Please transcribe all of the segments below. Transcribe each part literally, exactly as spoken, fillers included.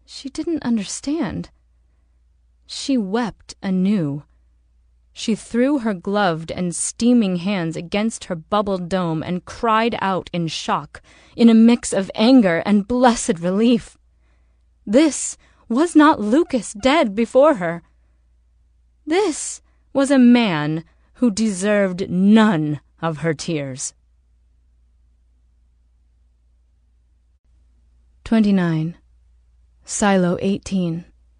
She didn't understand. She wept anew. She threw her gloved and steaming hands against her bubbled dome and cried out in shock, in a mix of anger and blessed relief. This was not Lucas dead before her. This was a man who deserved none of her tears. twenty-nine. Silo eighteen.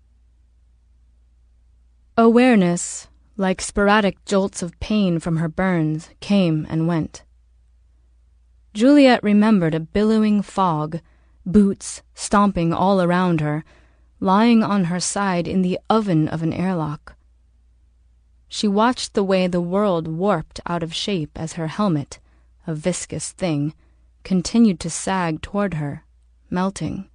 Awareness, like sporadic jolts of pain from her burns, came and went. Juliet remembered a billowing fog, boots stomping all around her, lying on her side in the oven of an airlock. She watched the way the world warped out of shape as her helmet, a viscous thing, continued to sag toward her, melting.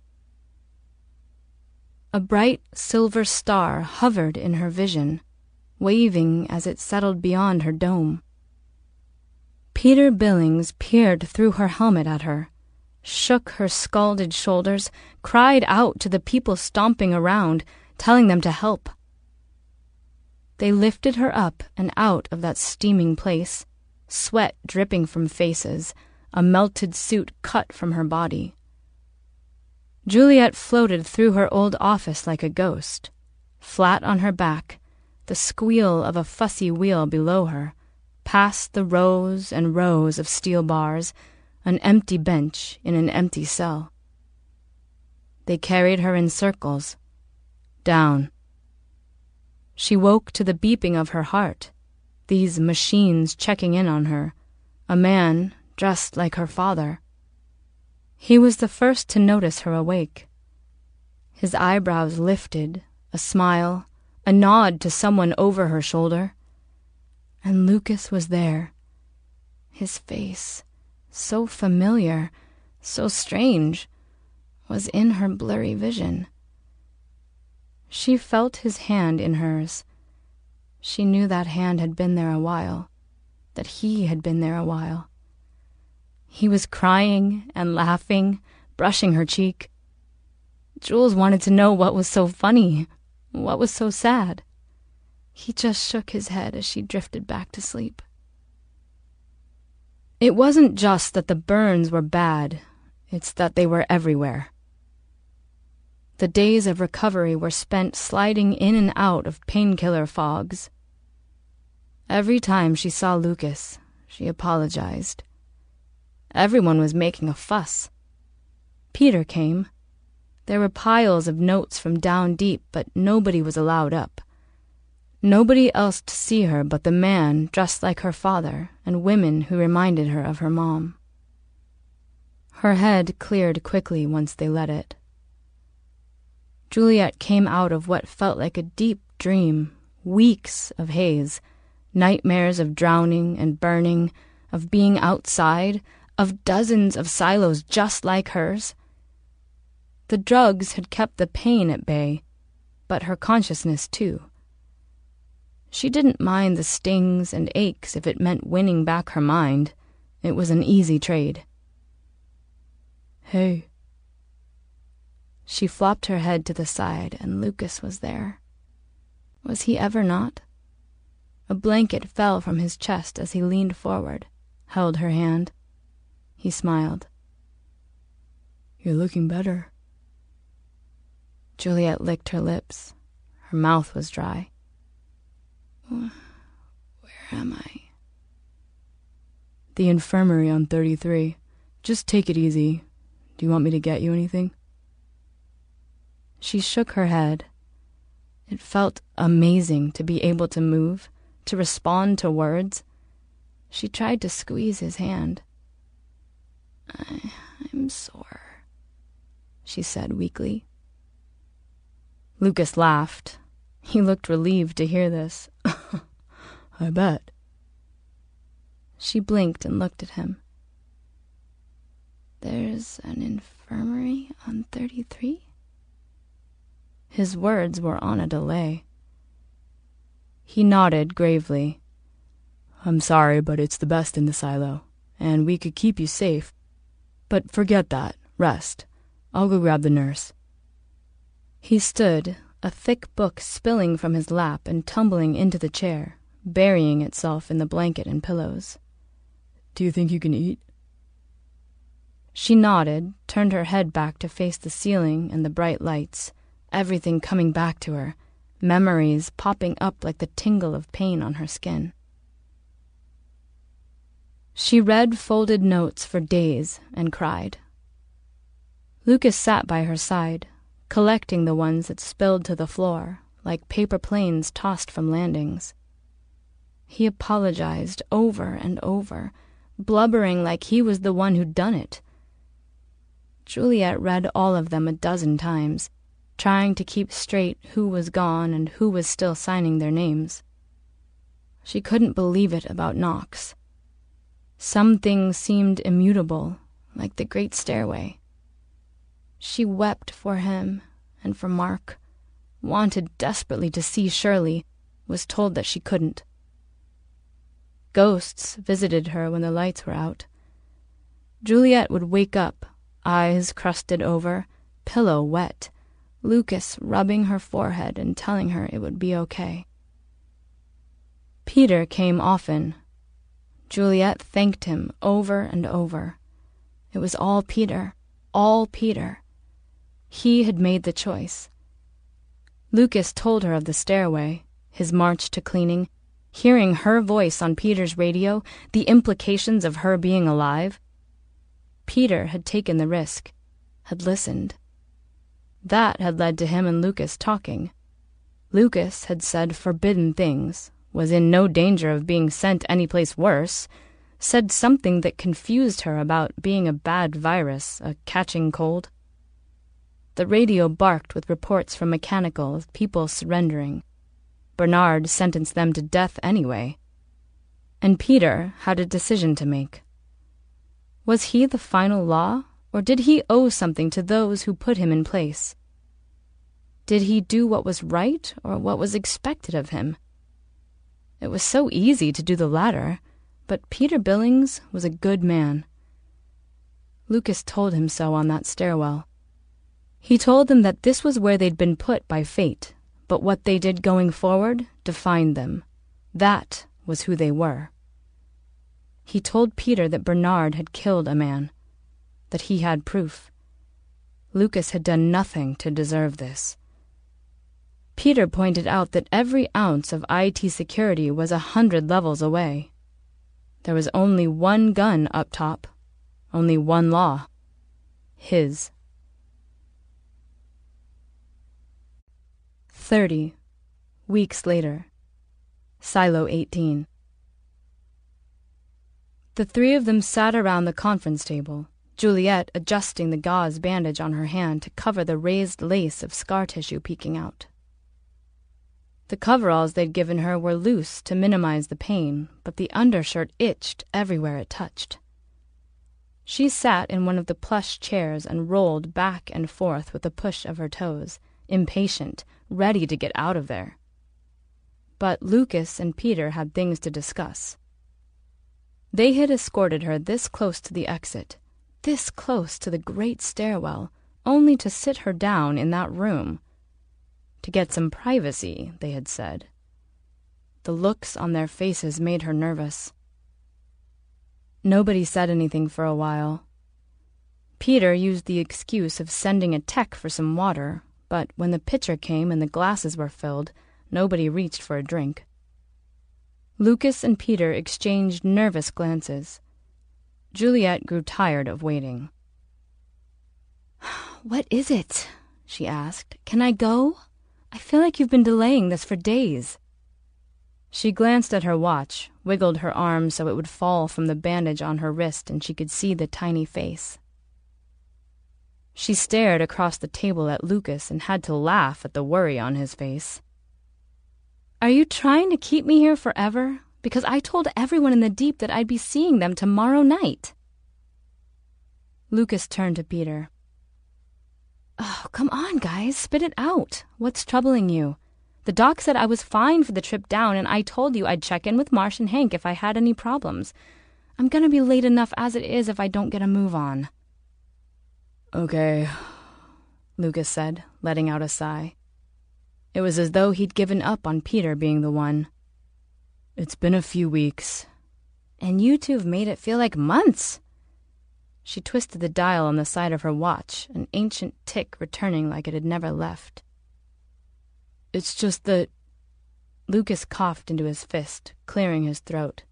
A bright silver star hovered in her vision, waving as it settled beyond her dome. Peter Billings peered through her helmet at her, shook her scalded shoulders, cried out to the people stomping around, telling them to help. They lifted her up and out of that steaming place, sweat dripping from faces, a melted suit cut from her body. Juliet floated through her old office like a ghost, flat on her back, the squeal of a fussy wheel below her, past the rows and rows of steel bars, an empty bench in an empty cell. They carried her in circles, down. She woke to the beeping of her heart, these machines checking in on her, a man dressed like her father. He was the first to notice her awake. His eyebrows lifted, a smile, a nod to someone over her shoulder. And Lucas was there. His face, so familiar, so strange, was in her blurry vision. She felt his hand in hers. She knew that hand had been there a while, that he had been there a while. He was crying and laughing, brushing her cheek. Jules wanted to know what was so funny, what was so sad. He just shook his head as she drifted back to sleep. It wasn't just that the burns were bad, it's that they were everywhere. The days of recovery were spent sliding in and out of painkiller fogs. Every time she saw Lucas, she apologized. Everyone was making a fuss. Peter came. There were piles of notes from down deep, but nobody was allowed up. Nobody else to see her but the man dressed like her father and women who reminded her of her mom. Her head cleared quickly once they let it. Juliet came out of what felt like a deep dream, weeks of haze, nightmares of drowning and burning, of being outside, of dozens of silos just like hers. The drugs had kept the pain at bay, but her consciousness too. She didn't mind the stings and aches if it meant winning back her mind. It was an easy trade. Hey. She flopped her head to the side, and Lucas was there. Was he ever not? A blanket fell from his chest as he leaned forward, held her hand. He smiled. You're looking better. Juliet licked her lips. Her mouth was dry. Where am I? The infirmary on thirty-three. Just take it easy. Do you want me to get you anything? She shook her head. It felt amazing to be able to move, to respond to words. She tried to squeeze his hand. I, I'm sore, she said weakly. Lucas laughed. He looked relieved to hear this. I bet. She blinked and looked at him. There's an infirmary on thirty-three? His words were on a delay. He nodded gravely. I'm sorry, but it's the best in the silo, and we could keep you safe. But forget that. Rest. I'll go grab the nurse. He stood, a thick book spilling from his lap and tumbling into the chair, burying itself in the blanket and pillows. "Do you think you can eat?" She nodded, turned her head back to face the ceiling and the bright lights, everything coming back to her, memories popping up like the tingle of pain on her skin. She read folded notes for days and cried. Lucas sat by her side, collecting the ones that spilled to the floor, like paper planes tossed from landings. He apologized over and over, blubbering like he was the one who'd done it. Juliet read all of them a dozen times, trying to keep straight who was gone and who was still signing their names. She couldn't believe it about Knox. Some things seemed immutable, like the great stairway. She wept for him and for Mark, wanted desperately to see Shirley, was told that she couldn't. Ghosts visited her when the lights were out. Juliet would wake up, eyes crusted over, pillow wet, Lucas rubbing her forehead and telling her it would be okay. Peter came often. Juliet thanked him over and over. It was all Peter, all Peter. He had made the choice. Lucas told her of the stairway, his march to cleaning, hearing her voice on Peter's radio, the implications of her being alive. Peter had taken the risk, had listened. That had led to him and Lucas talking. Lucas had said forbidden things, was in no danger of being sent anyplace worse, said something that confused her about being a bad virus, a catching cold. The radio barked with reports from Mechanical of people surrendering. Bernard sentenced them to death anyway. And Peter had a decision to make. Was he the final law, or did he owe something to those who put him in place? Did he do what was right, or what was expected of him? It was so easy to do the latter, but Peter Billings was a good man. Lucas told him so on that stairwell. He told them that this was where they'd been put by fate, but what they did going forward defined them. That was who they were. He told Peter that Bernard had killed a man, that he had proof. Lucas had done nothing to deserve this. Peter pointed out that every ounce of I T security was a hundred levels away. There was only one gun up top, only one law. His. Thirty. Weeks later. Silo eighteen. The three of them sat around the conference table, Juliet adjusting the gauze bandage on her hand to cover the raised lace of scar tissue peeking out. The coveralls they'd given her were loose to minimize the pain, but the undershirt itched everywhere it touched. She sat in one of the plush chairs and rolled back and forth with a push of her toes, impatient, ready to get out of there. But Lucas and Peter had things to discuss. They had escorted her this close to the exit, this close to the great stairwell, only to sit her down in that room. To get some privacy, they had said. The looks on their faces made her nervous. Nobody said anything for a while. Peter used the excuse of sending a tech for some water, but when the pitcher came and the glasses were filled, nobody reached for a drink. Lucas and Peter exchanged nervous glances. Juliet grew tired of waiting. "What is it?" she asked. "Can I go? I feel like you've been delaying this for days." She glanced at her watch, wiggled her arm so it would fall from the bandage on her wrist and she could see the tiny face. She stared across the table at Lucas and had to laugh at the worry on his face. "Are you trying to keep me here forever? Because I told everyone in the Deep that I'd be seeing them tomorrow night." Lucas turned to Peter. "Oh, come on, guys, spit it out. What's troubling you? The doc said I was fine for the trip down, and I told you I'd check in with Marsh and Hank if I had any problems. I'm gonna be late enough as it is if I don't get a move on." "Okay," Lucas said, letting out a sigh. It was as though he'd given up on Peter being the one. It's been a few weeks. And you two have made it feel like months. She twisted the dial on the side of her watch, an ancient tick returning like it had never left. It's just that... Lucas coughed into his fist, clearing his throat.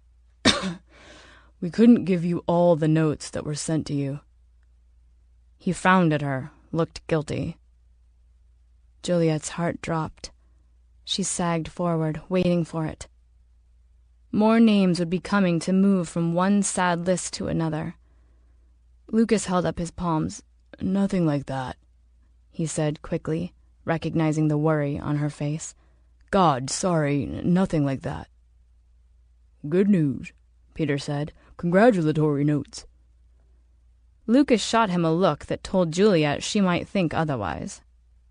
We couldn't give you all the notes that were sent to you. He frowned at her, looked guilty. Juliet's heart dropped. She sagged forward, waiting for it. More names would be coming to move from one sad list to another. Lucas held up his palms. Nothing like that, he said quickly, recognizing the worry on her face. God, sorry, nothing like that. Good news, Peter said. Congratulatory notes. Lucas shot him a look that told Juliet she might think otherwise.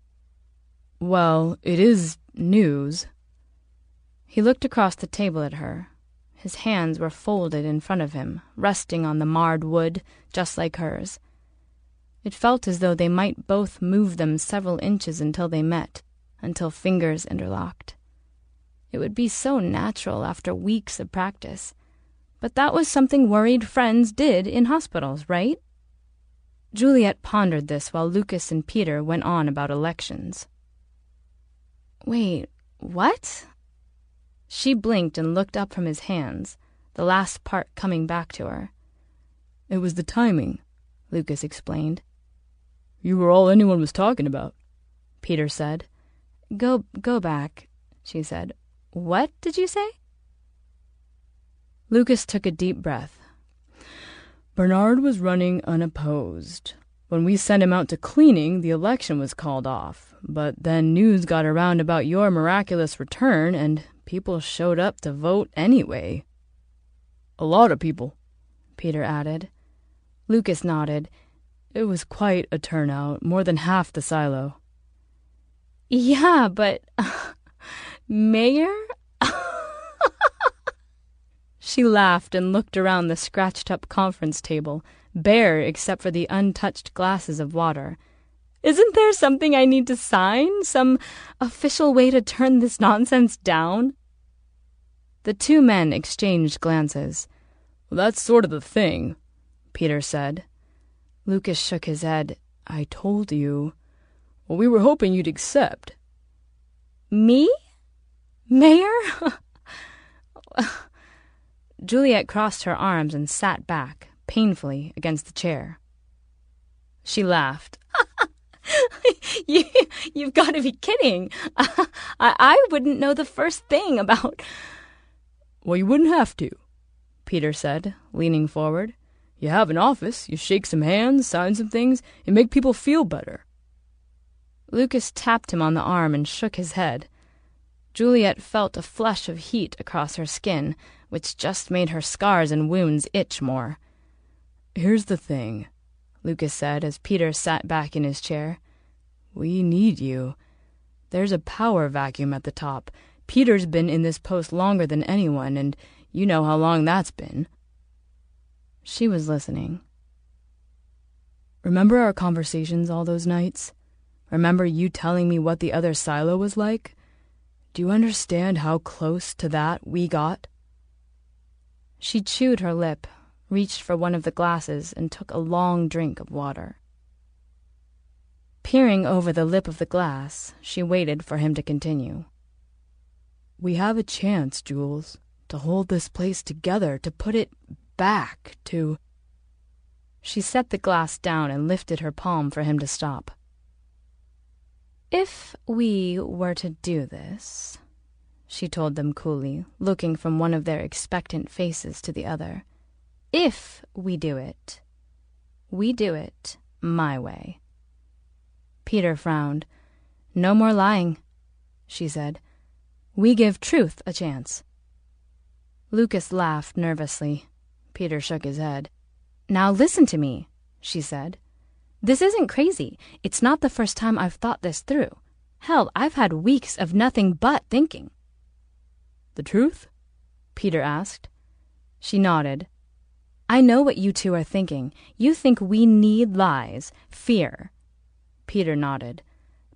Well, it is news. He looked across the table at her. His hands were folded in front of him, resting on the marred wood, just like hers. It felt as though they might both move them several inches until they met, until fingers interlocked. It would be so natural after weeks of practice. But that was something worried friends did in hospitals, right? Juliet pondered this while Lucas and Peter went on about elections. Wait, what? She blinked and looked up from his hands, the last part coming back to her. It was the timing, Lucas explained. You were all anyone was talking about, Peter said. Go, go back, she said. What did you say? Lucas took a deep breath. Bernard was running unopposed. When we sent him out to cleaning, the election was called off. But then news got around about your miraculous return, and people showed up to vote anyway. A lot of people, Peter added. Lucas nodded. It was quite a turnout, more than half the silo. Yeah, but... Mayor? She laughed and looked around the scratched-up conference table, bare except for the untouched glasses of water. Isn't there something I need to sign? Some official way to turn this nonsense down? The two men exchanged glances. Well, that's sort of the thing, Peter said. Lucas shook his head. I told you. Well, we were hoping you'd accept. Me? Mayor? Juliet crossed her arms and sat back, painfully, against the chair. She laughed. you, you've got to be kidding. I, I wouldn't know the first thing about... Well, you wouldn't have to, Peter said, leaning forward. You have an office, you shake some hands, sign some things, and make people feel better. Lucas tapped him on the arm and shook his head. Juliet felt a flush of heat across her skin, which just made her scars and wounds itch more. Here's the thing, Lucas said as Peter sat back in his chair. We need you. There's a power vacuum at the top. Peter's been in this post longer than anyone, and you know how long that's been. She was listening. Remember our conversations all those nights? Remember you telling me what the other silo was like? Do you understand how close to that we got? She chewed her lip, reached for one of the glasses, and took a long drink of water. Peering over the lip of the glass, she waited for him to continue. We have a chance, Jules, to hold this place together, to put it back, to... She set the glass down and lifted her palm for him to stop. If we were to do this, she told them coolly, looking from one of their expectant faces to the other. If we do it, we do it my way. Peter frowned. No more lying, she said. We give truth a chance. Lucas laughed nervously. Peter shook his head. Now listen to me, she said. This isn't crazy. It's not the first time I've thought this through. Hell, I've had weeks of nothing but thinking. The truth? Peter asked. She nodded. I know what you two are thinking. You think we need lies, fear. Peter nodded.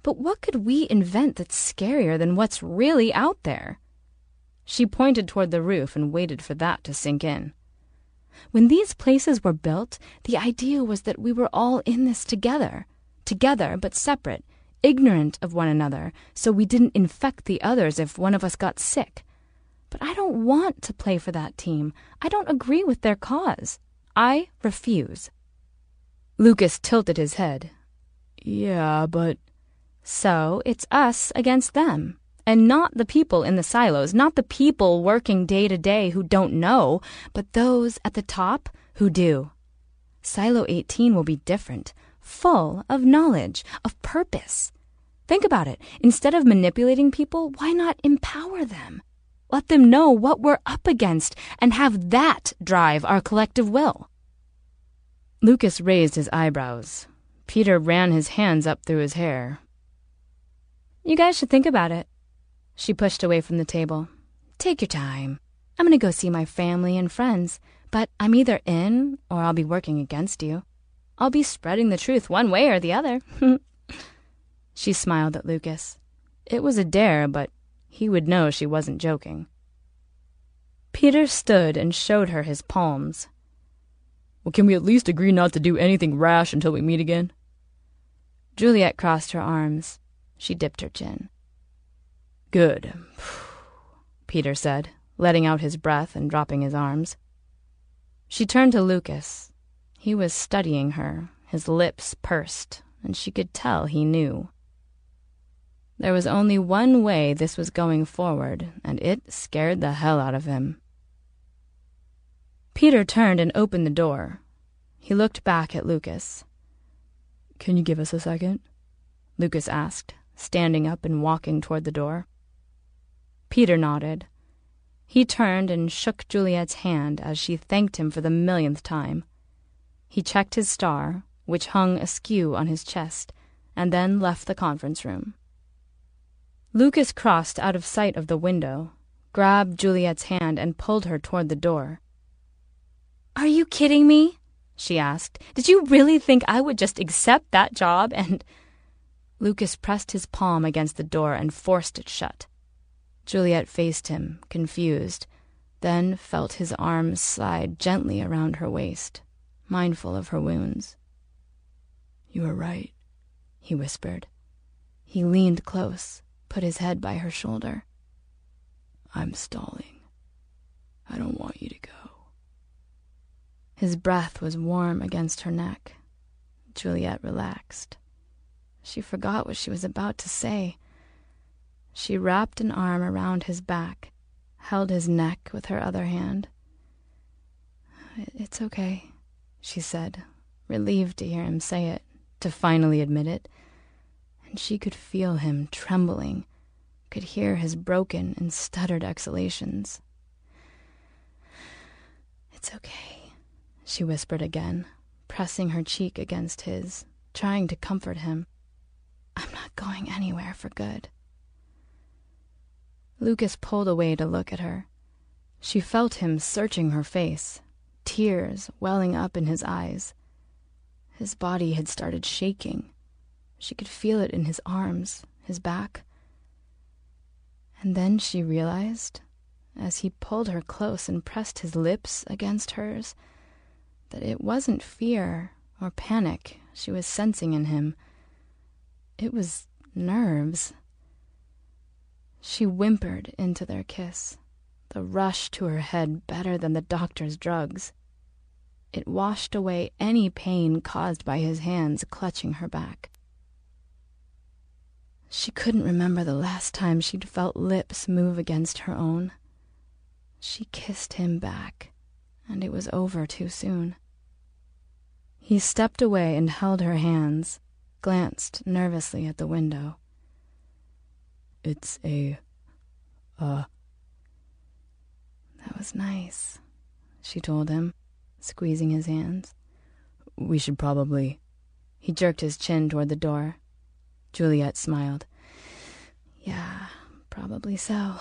But what could we invent that's scarier than what's really out there? She pointed toward the roof and waited for that to sink in. When these places were built, the idea was that we were all in this together. Together, but separate, ignorant of one another, so we didn't infect the others if one of us got sick. But I don't want to play for that team. I don't agree with their cause. I refuse. Lucas tilted his head. Yeah, but... So it's us against them. And not the people in the silos, not the people working day to day who don't know, but those at the top who do. Silo eighteen will be different, full of knowledge, of purpose. Think about it. Instead of manipulating people, why not empower them? Let them know what we're up against and have that drive our collective will. Lucas raised his eyebrows. Peter ran his hands up through his hair. You guys should think about it. She pushed away from the table. Take your time. I'm going to go see my family and friends, but I'm either in or I'll be working against you. I'll be spreading the truth one way or the other. She smiled at Lucas. It was a dare, but he would know she wasn't joking. Peter stood and showed her his palms. Well, can we at least agree not to do anything rash until we meet again? Juliet crossed her arms. She dipped her chin. Good, Peter said, letting out his breath and dropping his arms. She turned to Lucas. He was studying her, his lips pursed, and she could tell he knew. There was only one way this was going forward, and it scared the hell out of him. Peter turned and opened the door. He looked back at Lucas. Can you give us a second? Lucas asked, standing up and walking toward the door. Peter nodded. He turned and shook Juliet's hand as she thanked him for the millionth time. He checked his star, which hung askew on his chest, and then left the conference room. Lucas crossed out of sight of the window, grabbed Juliet's hand, and pulled her toward the door. Are you kidding me? She asked. Did you really think I would just accept that job and... Lucas pressed his palm against the door and forced it shut. Juliet faced him, confused, then felt his arms slide gently around her waist, mindful of her wounds. You were right, he whispered. He leaned close, put his head by her shoulder. I'm stalling. I don't want you to go. His breath was warm against her neck. Juliet relaxed. She forgot what she was about to say. She wrapped an arm around his back, held his neck with her other hand. It's okay, she said, relieved to hear him say it, to finally admit it. And she could feel him trembling, could hear his broken and stuttered exhalations. It's okay, she whispered again, pressing her cheek against his, trying to comfort him. I'm not going anywhere for good. Lucas pulled away to look at her. She felt him searching her face, tears welling up in his eyes. His body had started shaking. She could feel it in his arms, his back. And then she realized, as he pulled her close and pressed his lips against hers, that it wasn't fear or panic she was sensing in him. It was nerves. She whimpered into their kiss, the rush to her head better than the doctor's drugs. It washed away any pain caused by his hands clutching her back. She couldn't remember the last time she'd felt lips move against her own. She kissed him back, and it was over too soon. He stepped away and held her hands, glanced nervously at the window. It's a... uh... That was nice, she told him, squeezing his hands. We should probably... He jerked his chin toward the door. Juliet smiled. Yeah, probably so.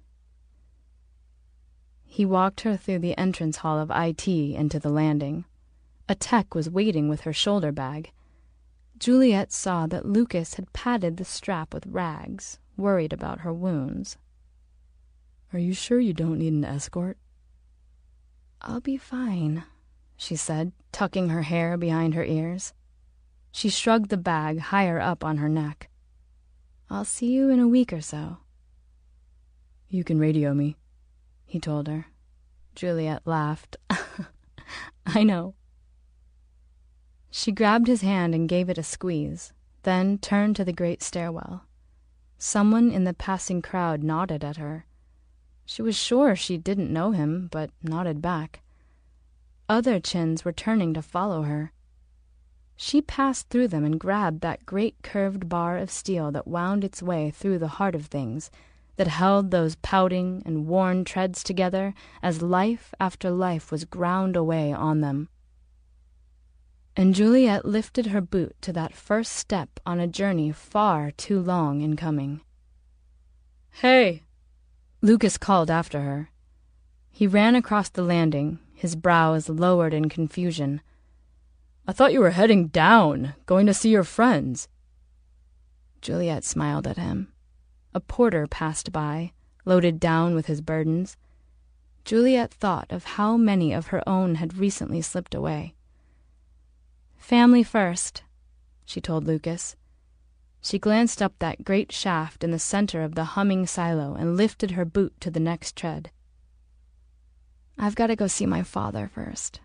He walked her through the entrance hall of I T into the landing. A tech was waiting with her shoulder bag. Juliet saw that Lucas had padded the strap with rags, worried about her wounds. "Are you sure you don't need an escort?" "I'll be fine," she said, tucking her hair behind her ears. She shrugged the bag higher up on her neck. "I'll see you in a week or so." "You can radio me," he told her. Juliet laughed. "I know." She grabbed his hand and gave it a squeeze, then turned to the great stairwell. Someone in the passing crowd nodded at her. She was sure she didn't know him, but nodded back. Other chins were turning to follow her. She passed through them and grabbed that great curved bar of steel that wound its way through the heart of things, that held those pouting and worn treads together as life after life was ground away on them. And Juliet lifted her boot to that first step on a journey far too long in coming. "Hey!" Lucas called after her. He ran across the landing, his brows lowered in confusion. "I thought you were heading down, going to see your friends." Juliet smiled at him. A porter passed by, loaded down with his burdens. Juliet thought of how many of her own had recently slipped away. "Family first," she told Lucas. She glanced up that great shaft in the center of the humming silo and lifted her boot to the next tread. "I've got to go see my father first."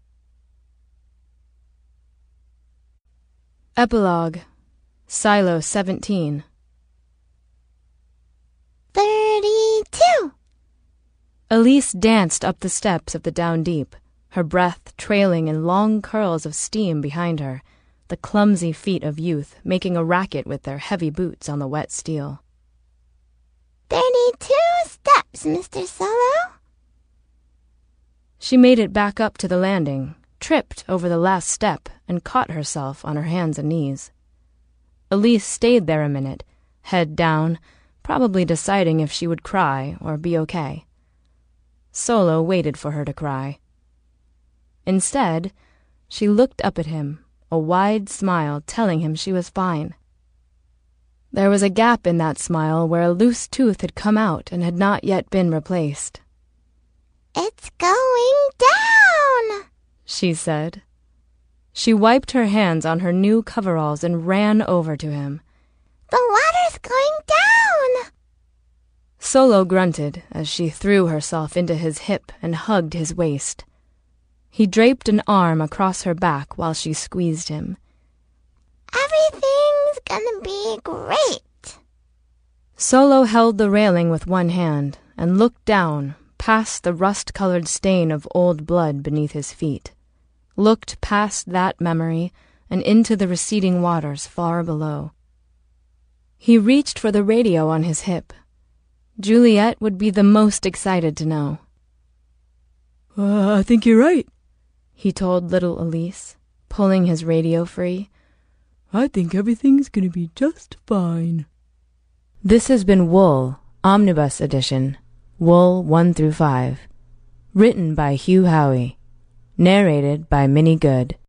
Epilogue. Silo seventeen. Thirty-two! Elise danced up the steps of the Down Deep, her breath trailing in long curls of steam behind her, the clumsy feet of youth making a racket with their heavy boots on the wet steel. Thirty-two steps, Mister Solo. She made it back up to the landing, tripped over the last step, and caught herself on her hands and knees. Elise stayed there a minute, head down, probably deciding if she would cry or be okay. Solo waited for her to cry. Instead, she looked up at him, a wide smile telling him she was fine. There was a gap in that smile where a loose tooth had come out and had not yet been replaced. "It's going down," she said. She wiped her hands on her new coveralls and ran over to him. "The ladder's going down." Solo grunted as she threw herself into his hip and hugged his waist. He draped an arm across her back while she squeezed him. "Everything's gonna be great." Solo held the railing with one hand and looked down, past the rust-colored stain of old blood beneath his feet, looked past that memory and into the receding waters far below. He reached for the radio on his hip. Juliet would be the most excited to know. Uh, I think you're right, he told little Elise, pulling his radio free. "I think everything's gonna be just fine." This has been Wool, Omnibus Edition, Wool one through five. Written by Hugh Howey. Narrated by Minnie Good.